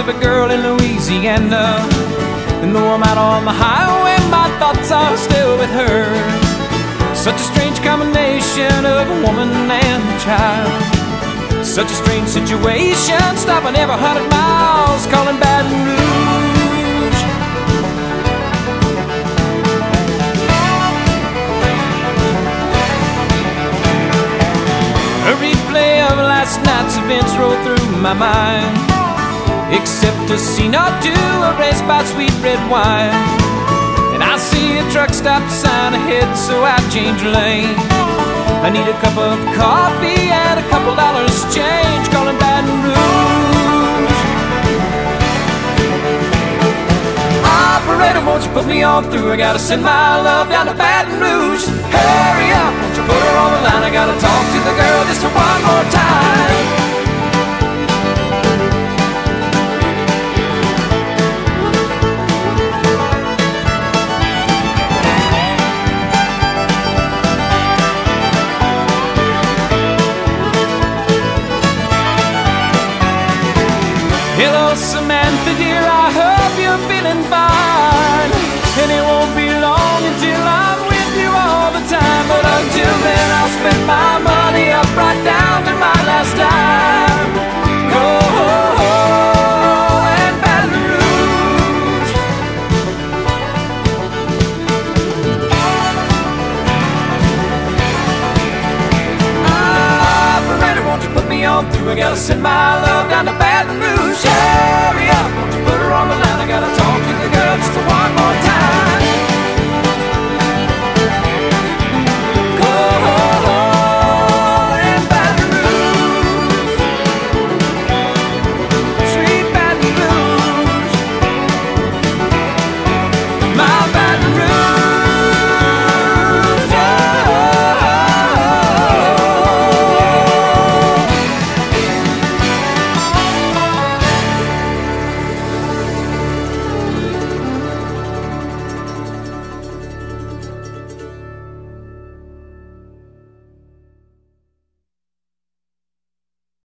perfect girl in Louisiana. And though I'm out on the highway, my thoughts are still with her. Such a strange combination of a woman and a child. Such a strange situation, stopping every 100 miles, calling Baton Rouge. A replay of last night's events rolled through my mind, except a scene or two erased by sweet red wine. And I see a truck stop sign ahead, so I change lanes. I need a cup of coffee and a couple dollars change, calling Baton Rouge. Operator, won't you put me on through? I gotta send my love down to Baton Rouge. Hurry up, won't you put her on the line? I gotta talk to the girl just one more time. Hello, Samantha, dear, I hope you're feeling fine. And it won't be long until I'm with you all the time. But until then, I'll spend my money up right down to my last dime. Go and Baton Rouge. Operator, won't you put me on through? I gotta send my love down to